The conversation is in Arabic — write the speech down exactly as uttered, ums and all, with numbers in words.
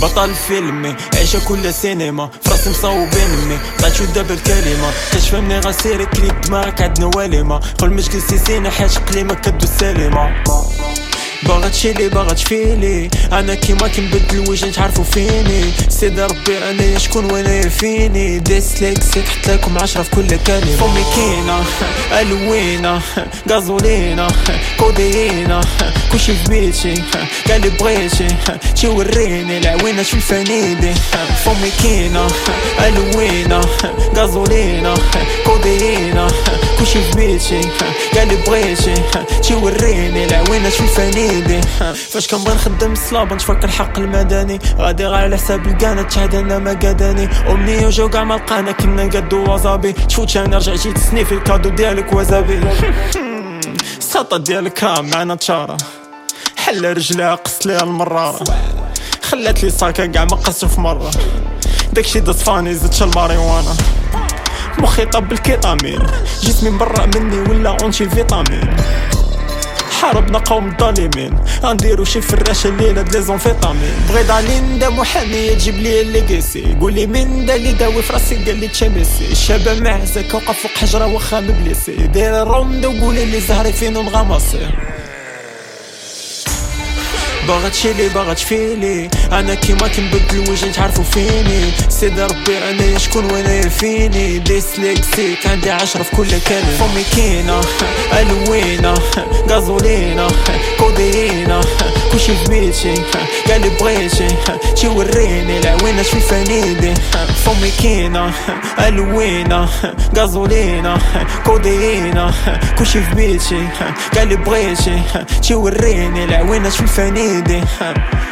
بطل فيلمي عيشة كل سينما فراسي مصوبين مي طلعت دابا الكلمة كتفهمني غسيري كليب دماغك عندنا والمة قول مش جلسي سينا حاج قليمة كدو السلمة باغا تشيلي باغا تفيلي انا كيما كنبدل وجه تعرفوا فيني سيدي ربي انا شكون وانا فيني ديسليكسيك حط لكم عشرة في كل كلمه فمي كينا الوينا غازولينا كودينا كلشي في بيتي قال لي بغيتي توريني العوينه شو الفنيدي فمي كينا الوينا غازولينا كودينا كلشي في بيتي قال لي بغيتي توريني العوينه شو الفنيدي فاش كنبغي نخدم الصلابه نتفكر الحق المدني غادي غير على حساب الكانه تشهد انا ما قاداني امنيه وجاو كاع ما لقانا كنا قدو وزابي تفوت انا رجعتي تسني في الكادو ديالك وزابي السطه ديالك راه معنا تشاره حل رجلها قصت ليها المراره خلات لي صاكا كاع ما قصو في مره داكشي دصفاني زدت الماريوانا مخي طب الكيتامين جسمي مبرع مني ولا اونتي فيتامين حاربنا قوم الظالمين غنديرو شي فراشة الليلة د ليزونفيتامين بغيت علي ندا محامية تجيب لي الليكيسي قولي من دا لي داوي فراسي قال لي تشاميسي الشابة معزك وقف فوق حجرة واخا مبليسي داير الرومدا وقولي لي زهري فين ونغمصي باغا تشيلي باغا تفيلي انا كيما كنبدل وجه تعرفوا فيني سيدي ربي انا شكون وانا فيني ديسليكسيك عندي عشرة في كل كلمه فمي كينا الوينا غازولينا كودينا كلشي في بيتي قال لي بغيتي توريني العوينه شو الفنيدي فمي كينا الوينا غازولينا كودينا كلشي في بيتي قال لي بغيتي توريني العوينه شو الفنيدي